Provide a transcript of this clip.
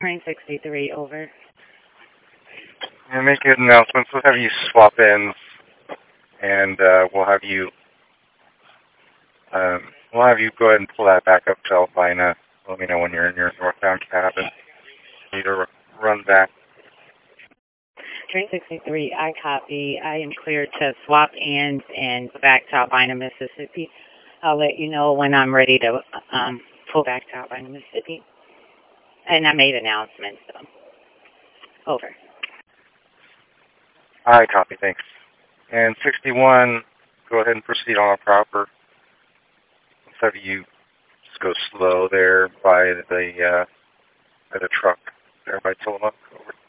Train 63, over. And make good announcements. We'll have you swap ends, and um, we'll have you go ahead and pull that back up to Albina. Let me know when you're in your northbound cabin. You need to run back. Train 63, I copy. I am cleared to swap ends and go back to Albina, Mississippi. I'll let you know when I'm ready to pull back to Albina, Mississippi. And I made announcements, so. Over. All right, copy. Thanks. And 61, go ahead and proceed on a proper. Let's have you just go slow there by the truck there by Tillamook. Over.